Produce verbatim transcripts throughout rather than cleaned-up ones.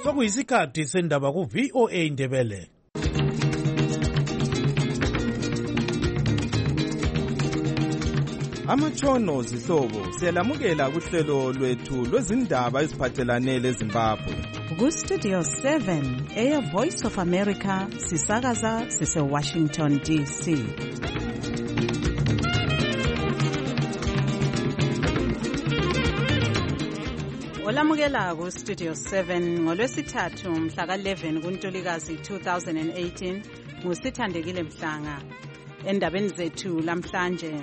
sokuyisikhathi sendaba ku-V O A Indebele. Amatshono zihlobo siyalamukela kuhlelo lwethu lwezindaba eziphathelane leZimbabwe. Ku-Studio seven, Air Voice of America, sisakaza sise-Washington D C. Olamukela ku-Studio seven ngolwesithathu mhla ka-eleven kuNtulikazi two thousand eighteen ngusithandekile Mhlanga. Endabeni zethu lamhlanje,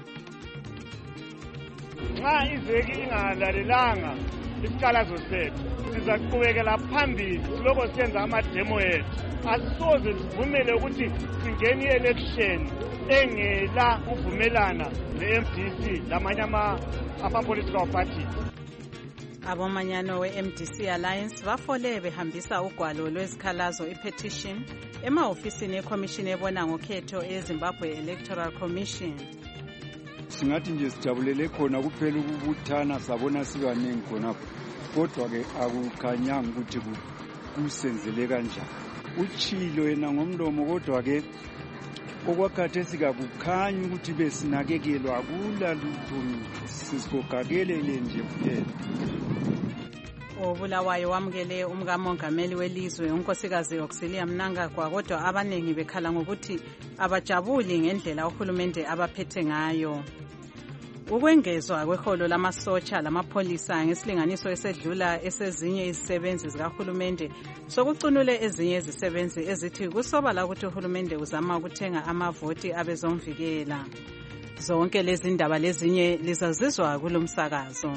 nxa iveki ingalalelanga isikhalazo sethu sizaqhubekela phambili siloko senza amademo ethu. Asisoze sivumele ukuthi singene i-election engela uvumelana ne-M D C lamanye ama-political parties. Abomanyano we-M D C Alliance bafole behambisa ugwalo lwezikhalazo i-petition ema-ofisini eCommission ebona ngokhetho eZimbabwe Electoral Commission. Singathi nje sijabulele khona kuphela ukubuthana sabona sibaningi khonapho, kodwa ke akukhanyanga ukuthi kusenzele kanjani. Uchilo yena ngomlomo, kodwa ke okwakhathesi kakukhanya ukuthi besinakekelwa kula lutho, sisigogakelele nje kuphela. Obulawayo wamukele umkamongameli welizwe unkosikazi Auxilia Mnangagwa, kodwa abaningi bekhala ngokuthi abajabuli ngendlela uhulumende abaphethe ngayo. Ukwengezwa kweholo lamasotsha lamapholisa ngesilinganiso esedlula esezinye izisebenzi zikahulumende sokucunule ezinye izisebenzi ezithi kusobala ukuthi uhulumende uzama ukuthenga amavoti abezomvikela. Zonke lezi ndaba lezinye lizazizwa kulomsakazo.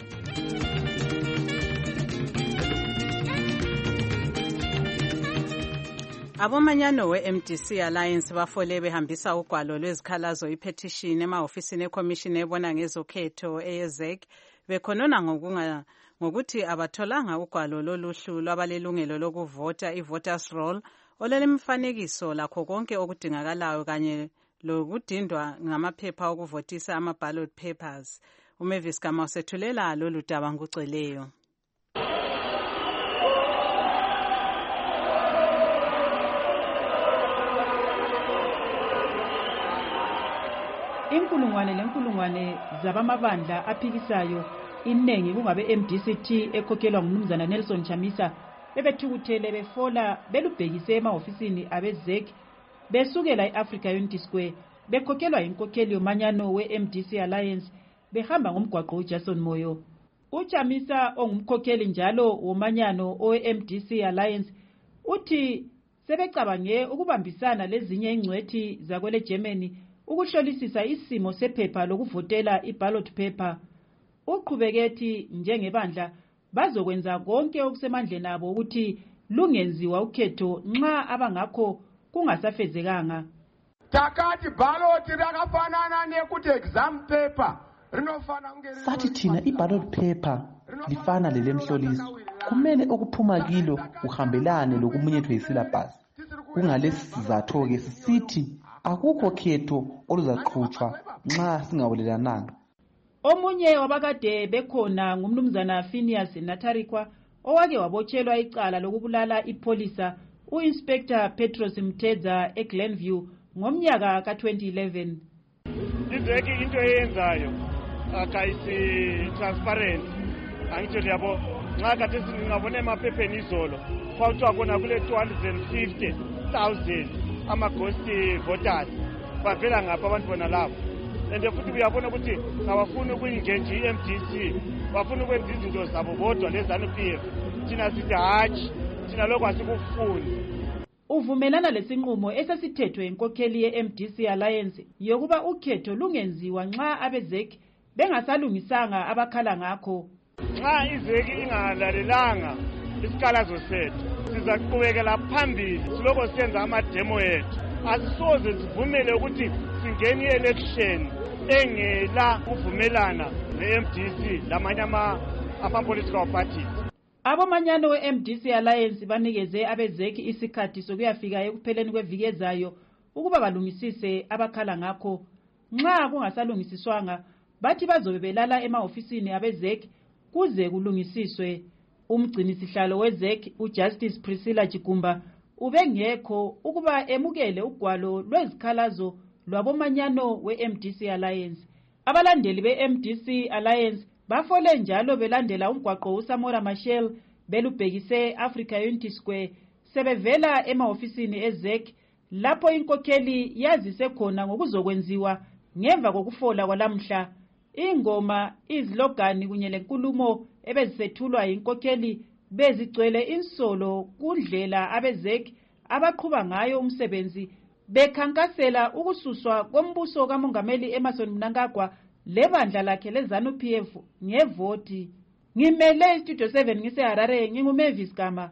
Abomanyano we-M D C Alliance bafole behambisa ugwalo lwezikhalazo i-petition ema-ofisini eCommission ebona ngezokhetho e-Z E C bekhonona ngokunga ngokuthi abatholanga ugwalo loluhlu lwabalelungelo lokuvota i-voters roll olelemifanekiso lakho konke okudingakalayo kanye lokudindwa ngamaphepha okuvotisa ama-ballot papers. uMavis Gama usethulela lolu daba ngoceleyo. Inkulungwane lenkulungwane zabamabandla aphikisayo inengi kungabe M D C T ekhokhelwa ngumnumzana Nelson Chamisa bebethukuthele befola belubhekise ema-ofisini abe-Z E C besukela e-Africa Unity Square bekhokhelwa inkokheli yomanyano we-M D C Alliance behamba ngomgwaqo uJason Moyo. UChamisa ongumkhokheli njalo womanyano owe-M D C Alliance uthi sebecabange ukubambisana lezinye ingcwethi zakwele Germany ukuhlolisisa isimo sephepha lokuvotela i-ballot paper. Uqhubeketi njengebandla bazokwenza konke okusemandleni abo ukuthi lungenziwa ukhetho nxa abangakho kungasafezekanga. Takati ballot rakafanana nekuthi exam paper rinofana kunge sathi thina i-ballot paper lifana lelemhloliso, kumele ukuphuma kilo uhambelane lokumunyethwe yisyllabus. Kungalesi sizatho ke sisithi akukho khetho oluzaqhutshwa nxa singawulelananga. Omunye wabakade bekhona ngumnumzana Phineas Natarikwa owake wabotshelwa icala lokubulala ipolisa u-Inspector Petros Mtedza eGlenview ngomnyaka ka twenty eleven. Izeki into eyenzayo akayisi transparent. Angitshela yabo nxa kade singabona emaphepheni izolo kwathiwa kona kule two hundred fifty thousand ama-ghost voters bavela ngapha abantu bona labo, and futhi uyabona ukuthi abafuni ukuyingenja i-M D C, bafuna ukwenza izinto zabo bodwa lezanu-P F. Thina sithi hatshi, thina lokho asikufuni. Uvumelana lesinqumo esesithethwe inkokheli ye-M D C Alliance yokuba ukhetho lungenziwa nxa abe-Z E C bengasalungisanga abakhala ngakho. Nxa izeki ingalalelanga isikhalazo sethu sizaqhubekela phambili siloko senza amademo ethu. Asisoze sivumele ukuthi singene i-election engela uvumelana ne-M D C lamanye ama-political parties. Abomanyano we-M D C Alliance banikeze abe-Z E C isikhathi sokuyafika ekupheleni kweviki ezayo ukuba balungisise abakhala ngakho. Nxa kungasalungisiswanga bathi bazobe belala ema-ofisini abe-Z E C kuze kulungisiswe. Umgcinisihlalo weZEC uJustice Priscilla Jigumba ubengekho ukuba emukele ugwalo lwezikhalazo lwabomanyano we-M D C Alliance. Abalandeli be-M D C Alliance bafole njalo belandela umgwaqo uSamora Machel belubhekise Africa Unity Square sebevela emahofisini eZEC lapho inkokheli yazise khona ngokuzokwenziwa ngemva kokufola kwalamhla. Ingoma, izilogani kunye lenkulumo ebezisethulwa inkokheli bezigcwele insolo kundlela abeZEC abaqhuba ngayo umsebenzi bekhankasela ukususwa kombuso kaMongameli Emmerson Mnangagwa lebandla lakhe leZANU P F ngevoti. Ngimele Studio seven ngiseHarare, nginguMavis Gama.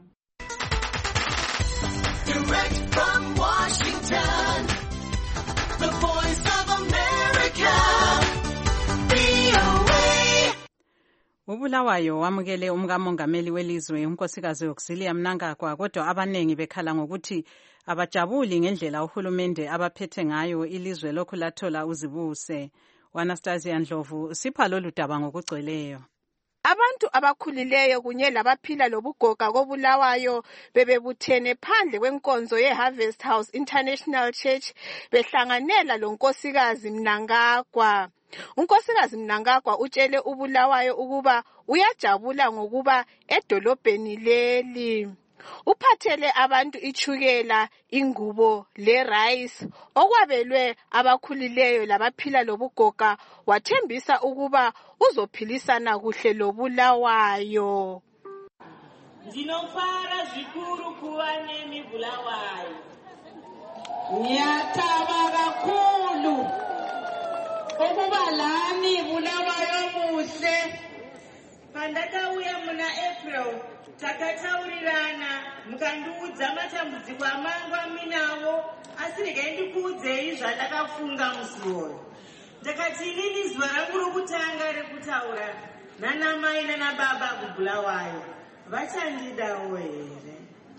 Direct from Washington, the voice of America, V O A. uBulawayo wamukele umkamongameli welizwe unkosikazi Auxilia Mnangagwa, kodwa abanengi bekhala ngokuthi abajabuli ngendlela uhulumende abaphethe ngayo ilizwe lokhu lathola uzibuse. Anastasia Ndlovu sipha lolu daba ngokugcweleyo. Abantu abakhulileyo kunye labaphila lobugoga koBulawayo bebebuthene phandle kwenkonzo yeHarvest House International Church behlanganela lonkosikazi Mnangagwa. Unkosikazi Mnangagwa utshele uBulawayo ukuba uyajabula ngokuba edolobheni leli. Uphathele abantu ichukela, ingubo le rice okwabelwe abakhulileyo labaphila lobugoga, wathembisa ukuba uzophilisana kuhle loBulawayo. Ndinofara zvikuru kuva nemi Bulawayo. Ngiyathaba kakhulu ukuba lani Bulawayo muhle. Pandakauya muna April takataurirana mukandiudza matambudziko amangu aminawo, asi regai ndikuudzei zvandakafunga musi uyu. Ndakati inini zuva rangu rokutanga rekutaura nanamai nanababa kuBulawayo vachandidawo here.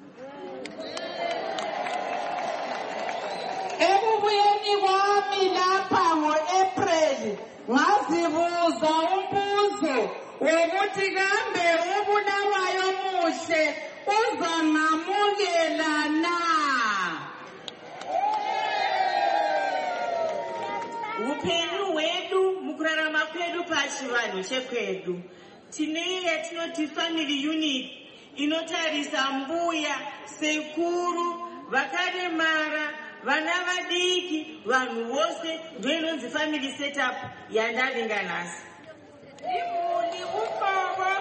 Ekubuyeni kwami lapha ngo-April ngazibuza umbuzo wokuthi kambe uBulawayo muhle uzangamukela na. Upenyu hwedu mukurarama kwedu pachivanhu chekwedu tine yatinoti family unit inotarisa mbuya, sekuru, vakaremara, vana vadiki, vanhu vose ndoinonzi family setup yandavinga nhasi. Imuli ubaba,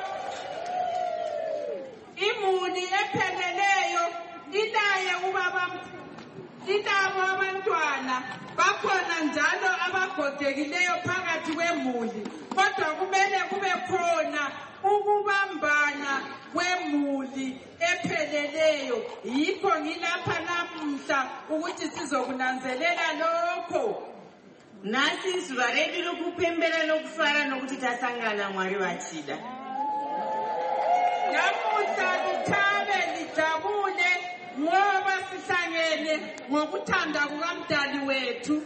imuli epheleleyo ilaye ubaba, ilabo abantwana bakhona njalo abagogekileyo phakathi kwemuli, kodwa kumele kube khona ukubambana kwemuli epheleleyo. Yikho ngilapha namuhla ukuthi sizokunanzelela lokho. Nasi izuva redu lokupembera nokufara nokuti tasangana Mwari vachida. Namuhla lithabe lijabule ngoba sihlangene ngokuthanda kukaMdali wethu.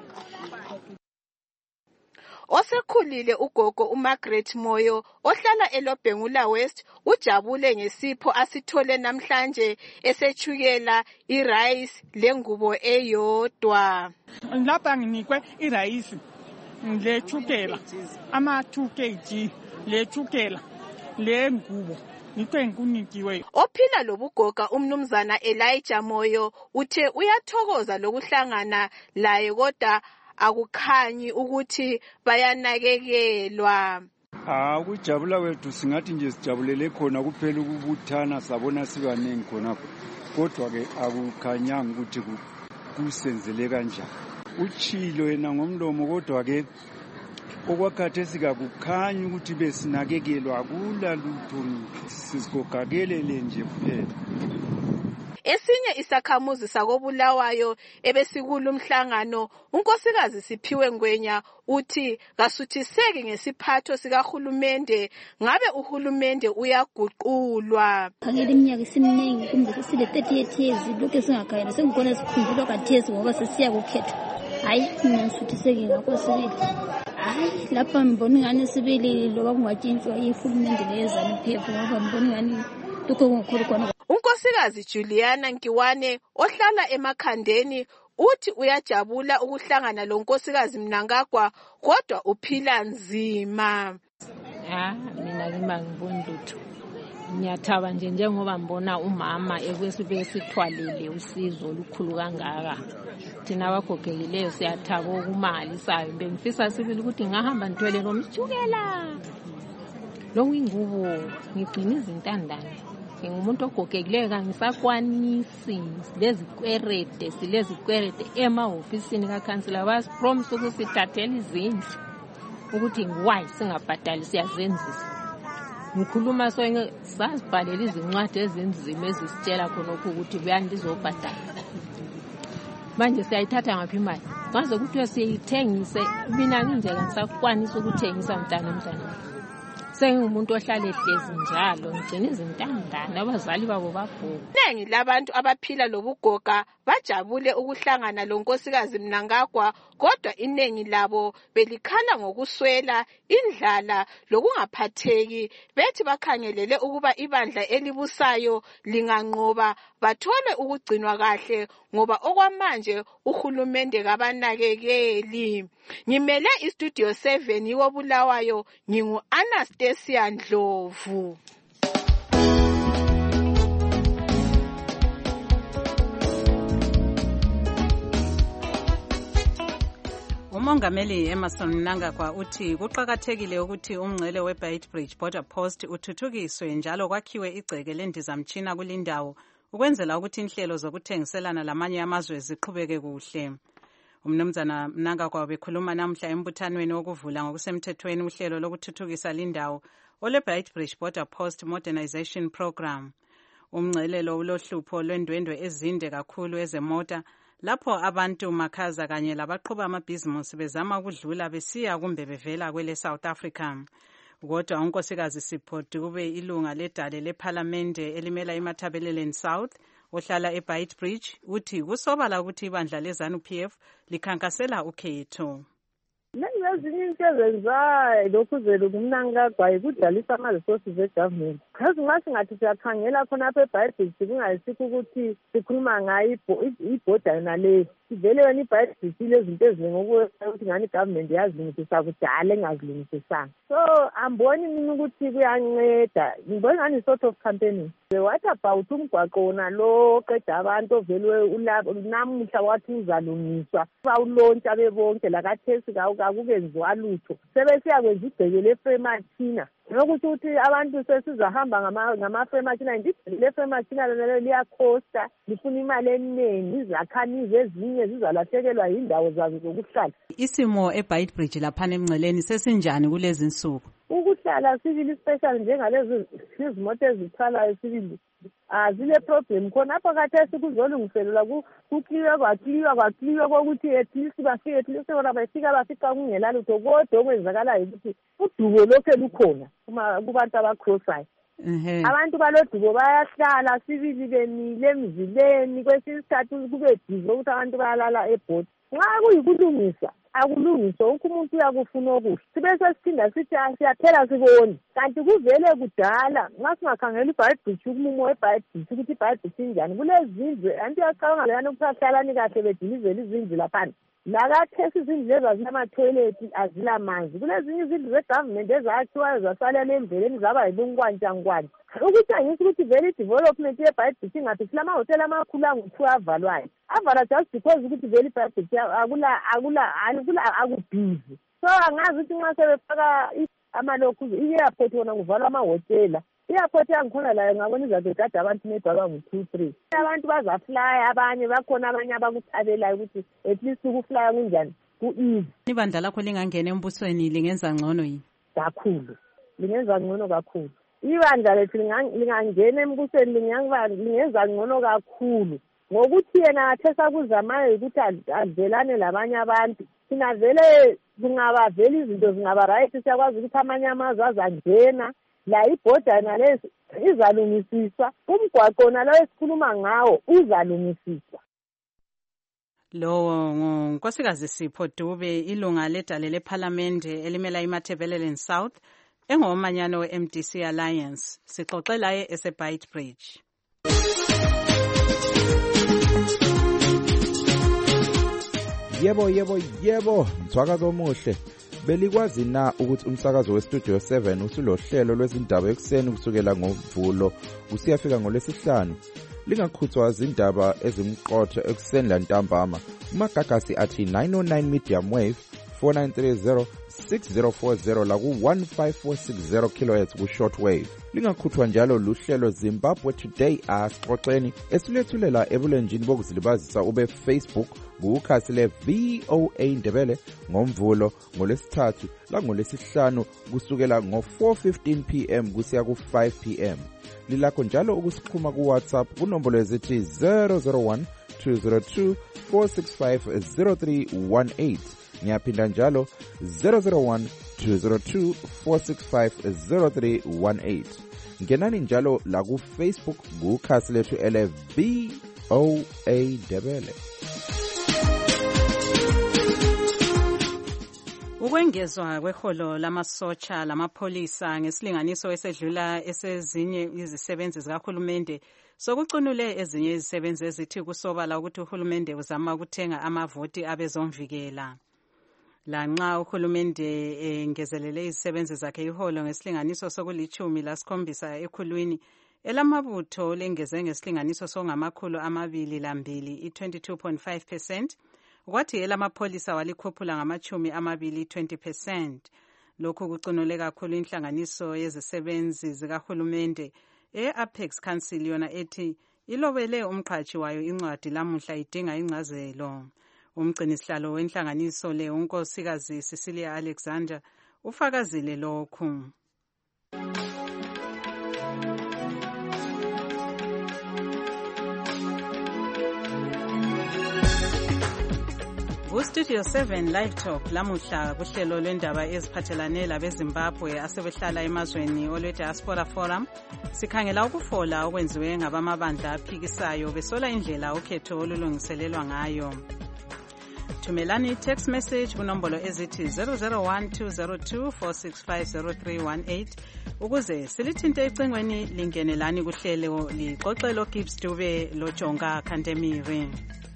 Osekhulile ugogo uMargaret Moyo ohlala eLobhengula West ujabule ngesipho asithole namhlanje esechukela irice lengubo eyodwa. Lapha nginikwe irice lechukela ama two kilograms lechukela lengubo nikwe ngikunikiwe. Ophila lobugoga umnumzana Elijah Moyo uthe uyathokoza lokuhlangana laye kodwa akukhanyi ukuthi bayanakekelwa. Ah, ukujabula kwethu singathi nje sijabulele khona kuphela ukubuthana sabona sibanengi khonapho, kodwa ke akukhanyanga ukuthi kusenzele kanjani. Uchilo yena ngomlomo, kodwa ke okwakhathesi kakukhanya ukuthi besinakekelwa akula lutho, sizigogakelele nje kuphela. Esinye isakhamuzi sakoBulawayo ebesikulu-mhlangano unkosikazi Siphiwe Ngwenya uthi kasuthiseki ngesiphatho sikahulumende, ngabe uhulumende uyaguqulwa. Khangela iminyaka isiminengi kumbe sesile thirty-eight years lokho singakhayela sengikona sikhumbula kathesi ngoba sesiya kukhethwa. Hayi mina ngisuthiseki ngakho sibili. Hayi, lapha ngibona ingane sibili loba kungatshintshwa ihulumende lezanu P F ngoba ngibona ingane lokho kungakhulu khona. unkosikazi Juliana Nkiwane ohlala emakhandeni uthi uyajabula ukuhlangana lo nkosikazi Mnangagwa kodwa uphila nzima. Ya, mina ngibangibona lutho. Ngiyathaba nje njengoba ngibona umama ekwesibe sithwalile usizo olukhulu kangaka. Thina abagogekileyo siyathaba okumalisayo. Bengifisa sibili ukuthi ngahamba ngithwele nomjukela. Lo wingubo ngigcina izintandane. Ngumuntu ogogekileyo kangisakwanisi lezi kwerede silezi kwerede emahofisini kaCouncilor bas promise ukusithathela izindlu ukuthi ngwhy singabhadali siyazenzisa. Ngikhuluma so sasibhalela izincwadi ezinzima ezisitshela khonokho ukuthi kuyandizobhadala. Manje siyayithatha ngaphi imali? Ngaze ukuthi siyithengise mina nginje ngisakwanisa ukuthengisa mntana mntana. Sengumuntu ohlala ehlezi njalo ngicela izintandane abazali babo babhuku. Nengi labantu abaphila lobugoga bajabule ukuhlangana lo nkosikazi Mnangagwa kodwa inengi labo belikhala ngokuswela indlala lokungaphatheki bethi bakhangelele ukuba ibandla elibusayo linganqoba bathole ukugcinwa kahle ngoba okwamanje uhulumende kabanakekeli. Ngimele istudio seven yiwo Bulawayo ngingu Anastasia Ndlovu. Umongameli Emmerson Mnangagwa uthi kuqakathekile ukuthi umngcele weBeitbridge Border Post uthuthukiswe njalo kwakhiwe igceke lendizamtshina kulindawo ukwenzela ukuthi inhlelo zokuthengiselana lamanye amazwe ziqhubeke kuhle. Umnumzana Mnangagwa bekhuluma namhla embuthanweni wokuvula ngokusemthethweni uhlelo lokuthuthukisa lindawo oleBeitbridge Border Post Modernization Program. Umngcelelo ulohlupho lwendwendwe ezinde kakhulu ezemota lapho abantu makhaza kanye labaqhuba amabhizimusi bezama ukudlula besiya kumbe bevela kwele South Africa. Kodwa unkosikazi Sipho Dube ilunga ledale lephalamende elimela iMatabeleland South ohlala eBeitbridge uthi kusobala ukuthi ibandla lezanu P F likhankasela ukhetho. Ezinye into ezenzayo lokhu zelo kumNangagwa ikudlalisa ama-resources e-government. Because nxa singathi siyakhangela khonapha eBeitbridge kungayisikho ukuthi sikhuluma ngayo ibhoda yonaleyo. Sivele wena iBeitbridge ilezinto ezinengi ukuthi ngani i-government yazilungisisa kudala engazilungisisanga. So amboni mina ukuthi kuyanceda. Ngibona ngani sort of campaigning. What about umgwaqo wona lo oqeda abantu ovelwe namuhla wathi uzalungiswa bawulontsha bebonke lakathesi kakukenziwa lutho sebesiyakwenza igceke lefremathina nokuthi ukuthi abantu sesizahamba ngama-fremathina igceke lefremathina lelo liyakhosta lifuna imali eningi izakhamizi ezinye zizalahlekelwa yindawo zazo zokuhlala. Isimo eBeitbridge laphana emngceleni sesinjani kulezi nsuku? Ukuhlala sibili special njengalezi izimoto ezithwalayo sibili azile problem khonapho khathesi kuzolungiselelwa kukliwe kwakliwa kwakliwa kokuthi at least bafike at least bona bafika bafika kungela lutho kodwa okwenzakalayo ukuthi udubo lokho lukhona kubantu abacrossayo. Abantu balodubo bayahlala sibili bemile emzileni kwesinye isikhathi kube busy ukuthi abantu bayalala ebhodi. Nxa kuyikulungisa akulungiswa wonke umuntu uyakufuna okuhle sibese siphinda sithi siyaphela sibone kanti kuvele kudala nxa singakhangela iBeitbridge ukumumo weBeitbridge ukuthi iBeitbridge injani kulezindlu anti yacabanga leyana ukuthi ahlalani kahle bedilizela izindlu laphana lakathesi izindlu ezazinama-toilet azilamanzi kulezinye izindlu ze-government ezakhiwayo zasalela endleleni zaba yibunkwantshangkwanta ukuthi angisi ukuthi vele i-development yeBeitbridge ingaphi silamahhotela amakhulu angu-two avalwayo avala just because ukuthi vele iBeitbridge akula akubhizi so angazi ukuthi nxa sebefaka amalokhu i-airport wona kuvalwa amahhotela i-airport yangikhona layo ngabona izabe kade abantu nedwa ngu-two three abantu bazaflya abanye bakhona abanye abakuthabelayo ukuthi at least ukuflya kunjani ku-easy. Ibandla lakho lingangena embusweni lingenza ngcono yini? Kakhulu lingenza ngcono kakhulu. Ibandla lethu lingangena embusweni lingenza ngcono kakhulu ngokuthi yena athesa kuzamayo ukuthi avelane labanye abantu thina vele kungaba vele izinto zingaba right siyakwazi ukuthi amanye amazwe azangena la ibhoda nalezi izalungisiswa umgwaqo nalo esikhuluma ngawo uzalungisiswa. Lo ngunkosikazi Sipho Dube, ilunga ledale lephalamende elimela iMatabeleland South, engomanyano we-M D C Alliance. Sixoxe laye ese-Beit Bridge. Yebo yebo yebo, mthwakazo omuhle. Belikwazi na ukuthi umsakazo weStudio seven usulohlelo lwezindaba ekuseni kusukela ngoMvulo usiyafika ngolwesihlanu. Lingakhuthwa izindaba ezimqotho ekuseni lantambama. Umagagasi athi nine oh nine medium wave four nine three zero six zero four zero la ku one five four six zero kilohertz ku shortwave. Lingakhuthwa njalo luhlelo Zimbabwe Today asixoxeni esilethulela ebulenjini bokuzilibazisa ube Facebook kukhasi le V O A Ndebele ngoMvulo ngolesithathu la ngolesihlanu kusukela ngo four fifteen p m kusiya ku five p m. Lilakho njalo ukusixhuma ku WhatsApp kunombolo ezithi zero zero one two zero two four six five zero three one eight. Ngiyaphinda njalo zero zero one two zero two four six five zero three one eight. Ngenani njalo la ku Facebook kukhasi lethu ele V O A Ndebele. Ukwengezwa kweholo lamasotsha lamapholisa ngesilinganiso esedlula esezinye izisebenzi zikahulumende sokucunule ezinye izisebenzi ezithi kusobala ukuthi uhulumende uzama ukuthenga amavoti abezomvikela. Lanxa uhulumende engezelele izisebenzi zakhe iholo ngesilinganiso sokulichumi lasikhombisa ekhulwini, elamabutho lengeze ngesilinganiso songamakhulu amabili lambili i-twenty-two point five percent. Kwathi elamapholisa walikhuphula ngamachumi amabili twenty percent. Lokhu kucunule kakhulu inhlanganiso yezisebenzi zikahulumende e-Apex Council yona ethi ilobele umqhashi wayo incwadi lamuhla idinga ingcazelo. Umgcinisihlalo wenhlanganiso le unkosikazi Cecilia Alexander ufakazile lokhu. Studio seven Live Talk lamuhla kuhlelo lwendaba eziphathelane labeZimbabwe asebehlala emazweni olwe Diaspora Forum. Sikhangela ukufola okwenziwe ngabamabandla aphikisayo besola indlela ukhetho olulungiselelwa ngayo. Thumelani text message kunombolo ezithi zero zero one two zero two four six five zero three one eight ukuze silithinte icingweni lingenelani kuhlelo lixoxelo Gibbs Dube loJonga Khantemiri.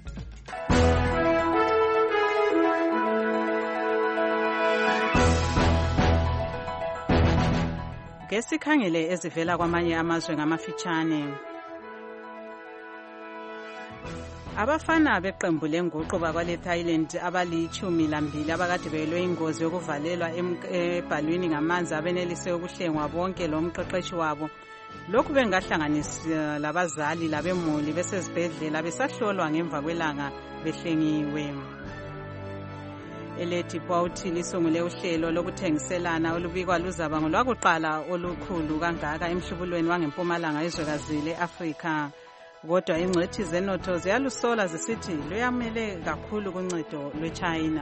Ngesikhangele ezivela kwamanye amazwe ngamafitshane. Abafana beqembu lenguqu bakwale Thailand abalichumi lambili abakade belwe ingozi yokuvalelwa ebhalwini ngamanzi abenelise ukuhlengwa bonke lo mqeqeshi wabo. Lokhu bengahlanganisa labazali labemuli besezibhedlela besahlolwa ngemva kwelanga behlengiwe. Elethi Bauti lisungule uhlelo lokuthengiselana olubikwa luzaba ngolwakuqala olukhulu kangaka emhlubulweni wangempumalanga izwekazi leAfrika. Kodwa ingcwethi zenotho ziyalusola zisithi luyamele kakhulu kuncedo lweChina.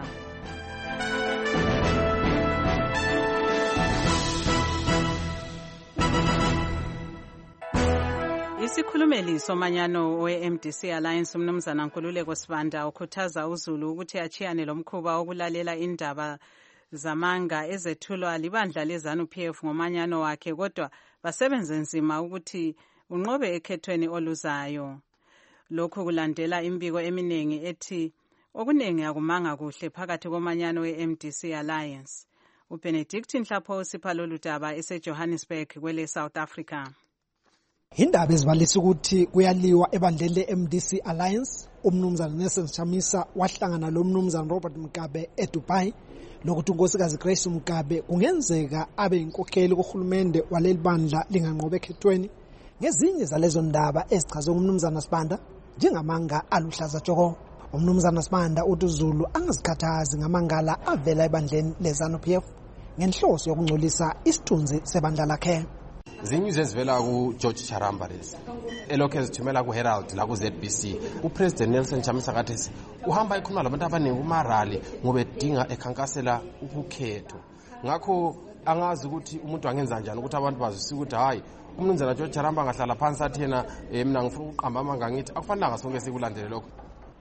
Isikhulumeli somanyano we-M D C Alliance umnumzana Nkululeko Sibanda ukhuthaza uZulu ukuthi achiyane lomkhuba okulalela indaba zamanga ezethulwa libandla leZANU-P F ngomanyano wakhe, kodwa basebenze nzima ukuthi unqobe ekhethweni oluzayo. Lokhu kulandela imbiko eminingi ethi okuningi akumanga kuhle phakathi komanyano we-M D C Alliance. uBenedict Nhlapho usipha lolu daba eseJohannesburg kwele South Africa. Indaba ezibalisa ukuthi kuyaliwa ebandleni le-M D C Alliance. Umnumzana Nelson Chamisa wahlangana lo mnumzana Robert Mugabe eDubai lokuthi unkosikazi Grace Mugabe kungenzeka abe inkokheli kuhulumende waleli bandla linganqobe ekhethweni. Ngezinye zalezo ndaba ezichazwe ngumnumzana Sibanda njengamanga aluhlaza tshoko. Umnumzana Sibanda uthi uZulu angazikhathazi ngamangala avela ebandleni leZANU-P F ngenhloso yokungcolisa isithunzi sebandla lakhe. Zinyuze ezivela ku George Charamba lezi elokho ezithumela ku Herald la ku Z B C. uPresident Nelson Chamisa kathi uhamba ekhuluma labantu abaningi kumarali ngoba edinga ekhankasela ukukhetho. Ngakho angazi ukuthi umuntu angenza kanjani ukuthi abantu bazwisise ukuthi hayi umnumzana George Charamba ngahlala phansi athi yena mina ngifuna uqamba amanga ngithi akufanele sonke sikulandele lokho.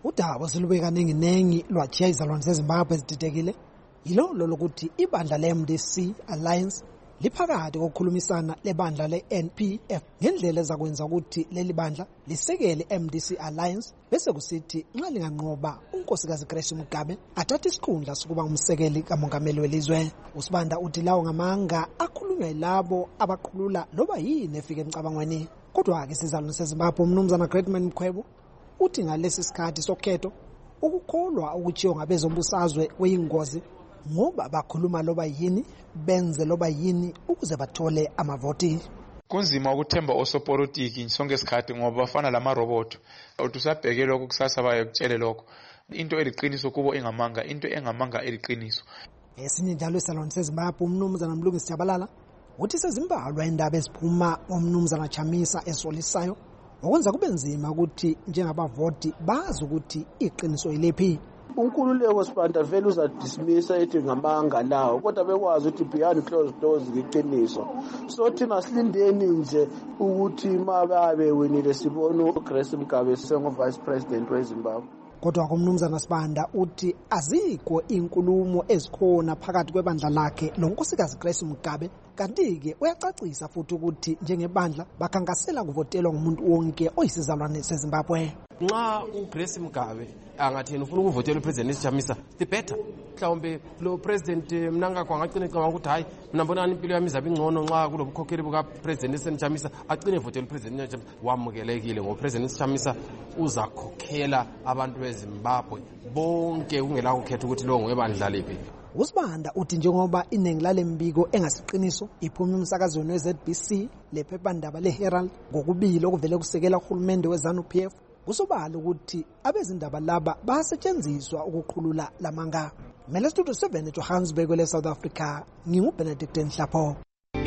udaba selubeka ningi-nengi lwajiya izalwane zezimbabwe ezididekile yilo lokuthi ibandla le-M D C Alliance liphakathi kokukhulumisana lebandla le-N P F ngendlela ezakwenza ukuthi leli bandla lisekele i-M D C Alliance bese kusithi nxa linganqoba unkosikazi Grace Mugabe athathe isikhundla sokuba umsekeli kamongameli welizwe. USibanda uthi lawo ngamanga akhulunywa yilabo abaqhulula loba yini efika emcabangweni. Kodwa-ke sizalwane sezimbabwe umnumzana Greatman Mkhwebo uthi ngalesi sikhathi sokhetho ukukholwa ukutshiwo ngabezombusazwe kuyingozi ngoba bakhuluma loba yini benze loba yini ukuze bathole amavoti. Kunzima ukuthemba osopolitiki sonke isikhathi ngoba bafana lamarobot. Utusabheke lokho kusasa bayekutshele lokho. Into eliqiniso kubo engamanga, into engamanga eliqiniso. Esinye njalo isalwane sezimbabwe umnumzana Mlungisi Jabalala uthi sezimbalwa indaba eziphuma omnumzana Chamisa esolisayo okwenza kube nzima ukuthi njengabavoti bazi ukuthi iqiniso ilephi. Unkululeko Sibanda vele uzadismissa ethi ngamanga lawo kodwa bekwazi ukuthi behind closed doors ngeqiniso. So thina silindeni nje ukuthi mababe winile sibona uGrace Mugabe sengo vice president weZimbabwe. Kodwa kumnumzana Sibanda uthi azikho inkulumo ezikhona phakathi kwebandla lakhe lonkosikazi Grace Mugabe kanti-ke uyacacisa futhi ukuthi njengebandla bakhankasela kuvotelwa ngumuntu wonke oyisizalwane seZimbabwe. Nxa uGrace Mugabe angathini ufuna ukuvotela upresident Chamisa the better mhlawumbe lo president Mnangagwa angagcina ecabanga ukuthi hayi mina mbona impilo yami izabe ingcono nxa kulobukhokheli buka president Chamisa agcine evotela upresident Chamisa. Wamukelekile ngoba president Chamisa uzakhokhela abantu beZimbabwe bonke kungela ukukhetha ukuthi lo ngoyebandla lephi. USibanda uthi njengoba iningi lale mbiko engasiqiniso iphuma emsakazweni we-Z B C lephephandaba le-Herald ngokubili okuvele kusekela uhulumende we-ZANU-P F kusobala ukuthi abezindaba laba basetshenziswa ukuqhulula lamanga. Mele Studio seven eJohannesburg le South Africa nginguBenedict Nhlapho.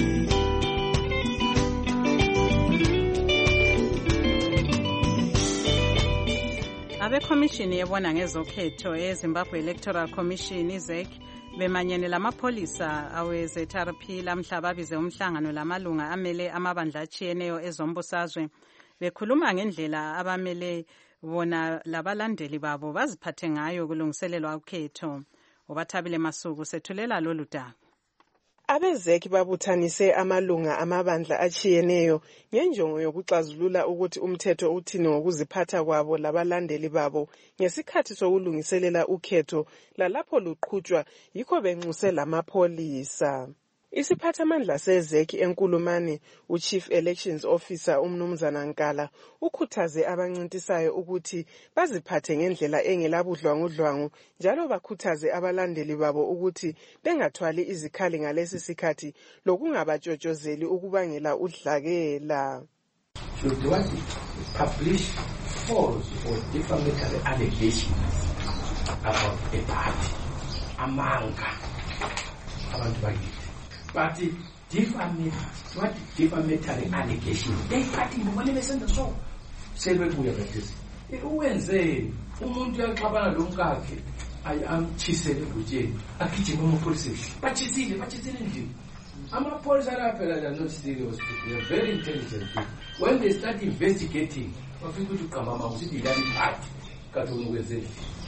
Abekhomishini yebona ngezokhetho eZimbabwe Electoral Commission I Z E C bemanyene lamapholisa awe-Z R P lamhla babize umhlangano lamalunga amele amabandla atshiyeneyo ezombusazwe bekhuluma ngendlela abamele bona labalandeli babo baziphathe ngayo kulungiselelwa ukhetho. Ubathabile Masuku sethulela lolu daba. Abezeki babuthanise amalunga amabandla achiyeneyo ngenjongo yokuxazulula ukuthi umthetho uthini ngokuziphatha kwabo labalandeli babo ngesikhathi sokulungiselela ukhetho lalapho luqhutshwa yikho benxuse lamapholisa. Isiphathamandla sezeki enkulumani uChief Elections Officer umnumzana Nkala ukhuthaze abancintisayo ukuthi baziphathe ngendlela engelabudlwangudlwangu njalo bakhuthaze abalandeli babo ukuthi bengathwali izikhali ngalesi sikhathi lokungabatshotshozeli ukubangela udlakela. Should what publish false or defamatory allegations about a party among abantu bakithi. But defamatory, what defamatory allegations? They party mbona besenza so. Sebebuya bathi. Uwenze umuntu yaxabana lomkakhe ay amchisele kujeni. Akijima amapolisa. Bachisile, bachisile nje. Amapolisa lapha are not serious people. They are very intelligent people. When they start investigating, bafika ukuthi uqamama usithi ilali party kathona ukwenzeni.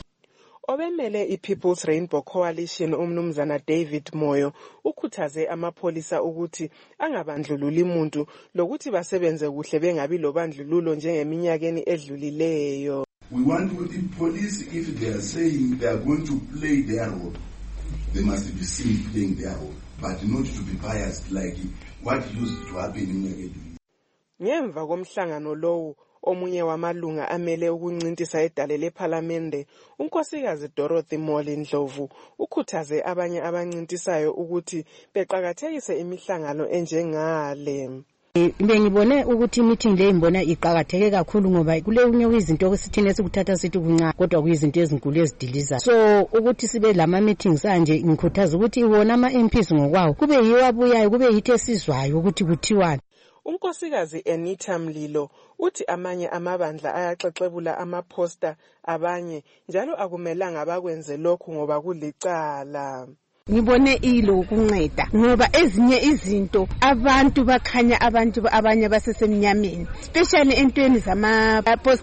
Obemele iPeople's Rainbow Coalition umnumzana David Moyo ukhuthaze amapholisa ukuthi angabandlululi umuntu lokuthi basebenze kuhle bengabi lobandlululo njengeminyakeni edlulileyo. We want the police, if they are saying they are going to play their role, they must be seen playing their role, but not to be biased like what used to happen in Nyakedi. Ngemva komhlangano lowo omunye wamalunga amele ukuncintisa edale leParliament unkosikazi Dorothy Moli Ndlovu ukhuthaze abanye abancintisayo ukuthi beqhakathekise imihlangano enjengale. Bengibone ukuthi meeting le imbona iqhakatheke kakhulu ngoba kule unye izinto okusithine sikuthatha sithi kunca kodwa kuyizinto ezinkulu ezidiliza. So ukuthi sibe lama meetings anje ngikhuthaza ukuthi iwona ama M Ps ngokwawo kube yiwo abuyayo kube yithe sizwayo ukuthi kuthiwani. Unkosikazi Anita Mlilo uthi amanye amabandla ayaxexebula amaposter abanye njalo akumelanga bakwenze lokhu ngoba kulicala. Ngibone ilo ukunceda ngoba ezinye izinto abantu bakhanya abantu abanye basesemnyameni especially entweni zama posters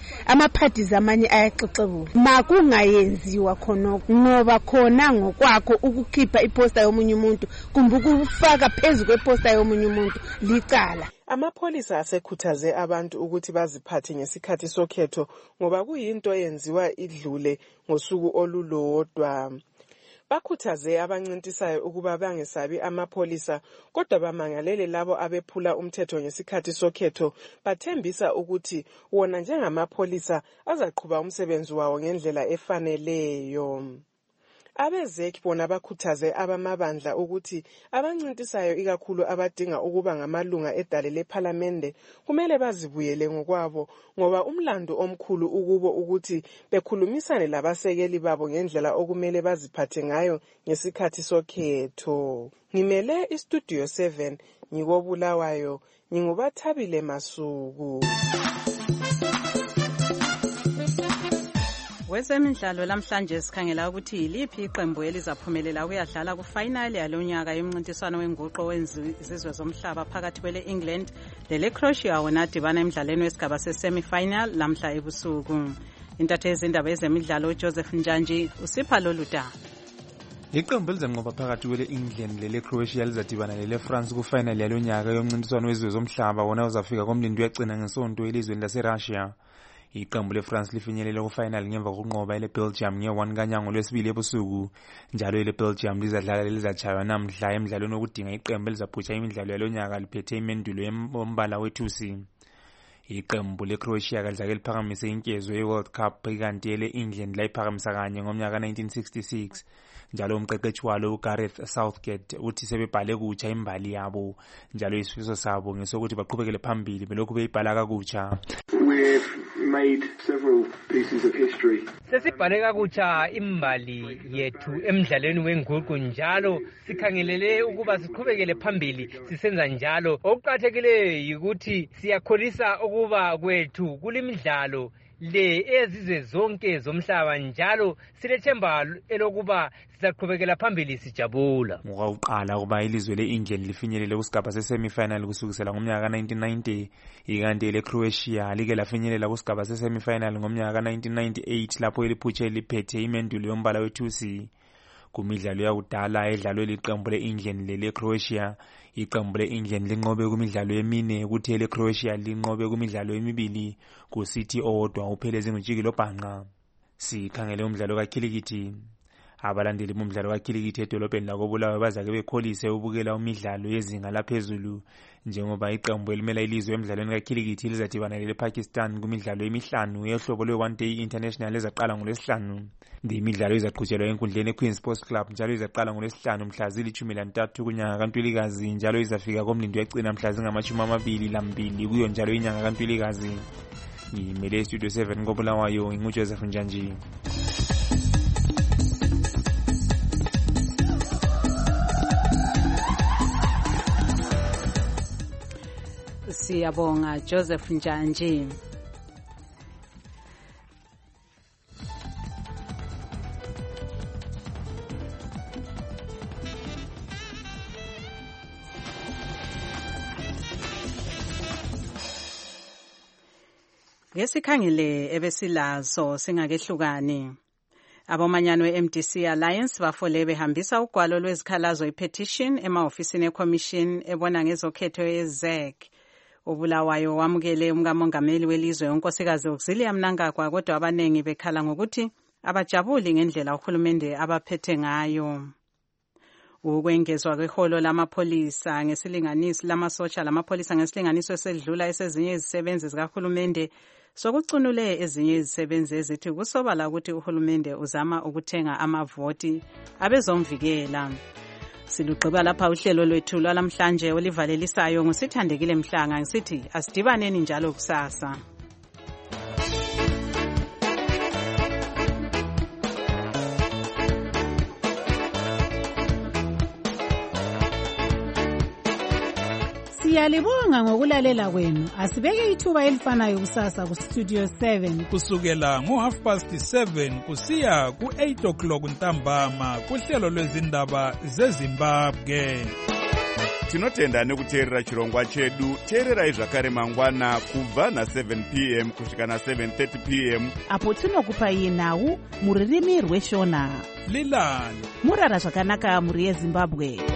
ama-parties amanye ayaxoxekula makungayenziwa khonoko ngoba khona ngokwakho ukukhipha iposta yomunye umuntu kumbe ukufaka phezu kweposta yomunye umuntu licala. Amapholisa asekhuthaze abantu ukuthi baziphathe ngesikhathi sokhetho ngoba kuyinto yenziwa idlule ngosuku olulodwa. Bakhuthaze abancintisayo ukuba bangesabi amapholisa kodwa bamangalele labo abephula umthetho ngesikhathi sokhetho bathembisa ukuthi wona njengamapholisa azaqhuba umsebenzi wawo ngendlela efaneleyo. Abezek bona bakhuthaze abamabandla ukuthi abancintisayo ikakhulu abadinga ukuba ngamalunga edale lePhalamende kumele bazibuyele ngokwabo ngoba umlando omkhulu ukubo ukuthi bekhulumisane labasekeli babo ngendlela okumele baziphathe ngayo ngesikhathi sokhetho. Ngimele iStudio seven ngikobulawayo ngingubathabile Masuku. Kwezemidlalo lamhlanje sikhangela ukuthi yiliphi iqembu elizaphumelela ukuyadlala kufinal yalonyaka yomncintiswano wenguqo wezizwe zomhlaba phakathi kwele England lele Croatia wona adibana emidlalweni wesigaba se-semi-final lamhla ebusuku. Intatheli indaba yezemidlalo uJoseph Njanji usipha lolu daba. Iqembu elizanqoba phakathi kwele England lele Croatia lizadibana lele France kufinal yalonyaka yomncintiswano wezizwe zomhlaba wona uzafika komlindi uyagcina ngesonto elizweni laseRussia. Iqembu leFrance lifinyelela kufinal ngemva kokunqoba ele Belgium nge-one kanyango lwesibili ebusuku. Njalo ele Belgium lizadlala lelizatshaywa namhla emidlalweni wokudinga iqembu elizaphutsha imidlalo yalonyaka liphethe imendulo yombala wethusi. Iqembu leCroatia kadlake liphakamise inkezo ye-World Cup ikanti ele England layiphakamisa kanye ngomnyaka nineteen sixty-six. Njalo umqeqeshi walo uGareth Southgate uthi sebebhale kutsha imbali yabo njalo isifiso sabo ngesokuthi baqhubekele phambili belokhu beyibhala kakutsha. We've made several pieces of history. Sesibhale kakutsha imbali yethu emidlalweni wenguqu njalo sikhangelele ukuba siqhubekele phambili sisenza njalo. Okuqakathekileyo ukuthi siyakholisa ukuba kwethu kulimidlalo le ezizwe zonke zomhlaba njalo silethemba elokuba sizaqhubekela phambili sijabula. Ngokuqala kuba ilizwe leEngland lifinyelele kusigaba se-semi-final kusukisela ngomnyaka nineteen ninety ikanti leCroatia like lafinyelela kusigaba se-semi-final ngomnyaka nineteen ninety-eight lapho eliphutshe liphethe imendulo yombala wethusi. Kumidlalo yakudala edlalwe liqembu leEngland leleCroatia, iqembu leEngland linqobe kumidlalo emine kuthi eleCroatia linqobe kumidlalo emibili kusithi owodwa upheleze ngojikilo bhanqa. Sikhangele umdlalo kakhilikithi. Abalandeli bomdlalo kakhilikithi edolobheni lakobulawayo bazake bekholise ubukela umidlalo yezinga laphezulu njengoba iqembu elimela ilizwe emidlalweni kakhilikithi lizadibana lePakistan kumidlalo emihlanu yehlobo lwe-one day international ezaqala ngolwesihlanu. Imidlalo izaqhutshelwa enkundleni eQueen Sports Club njalo izaqala ngolwesihlanu mhla zilithumi lantathu kunyanga kaNtulikazi njalo izafika komlindi uyagcina mhla zingamashumi amabili lambili kuyo njalo inyanga kaNtulikazi. Ngimele iStudio seven kobulawayo nginguJoseph Njanji. Siyabonga Joseph Njanji. Ngesikhangele ebesilazo singakehlukani. Abomanyano we-M D C Alliance bafole behambisa ugwalo lwezikhalazo i-petition emahofisini e-commission ebona ngezokhetho ye-Z E C. Ubulawayo wamukele umkamongameli welizwe unkosikazi Auxilia Mnangagwa kodwa abanengi bekhala ngokuthi abajabuli ngendlela uhulumende abaphethe ngayo. Ukwengezwa kweholo lamapholisa ngesilinganiso lamasotsha lamapholisa ngesilinganiso esedlula esezinye izisebenzi zikahulumende sokucunule ezinye izisebenzi ezithi kusobala ukuthi uhulumende uzama ukuthenga amavoti abezomvikela. Silugqiba lapha uhlelo lwethu lwalamhlanje olivalelisayo ngusithandekile Mhlanga ngisithi asidibaneni njalo kusasa. Siyalibonga ngokulalela kwenu. Asibeke ithuba elifanayo kusasa ku Studio seven kusukela ngo half past seven kusiya ku eight o'clock ntambama kuhlelo lwezindaba zeZimbabwe. tinotenda nekuteerera chirongwa chedu. Teererai zvakare mangwana kubva na seven p m kusvika na seven thirty p m apo tinokupai nhau muririmi rweshona. Lilani murara zvakanaka muri yeZimbabwe.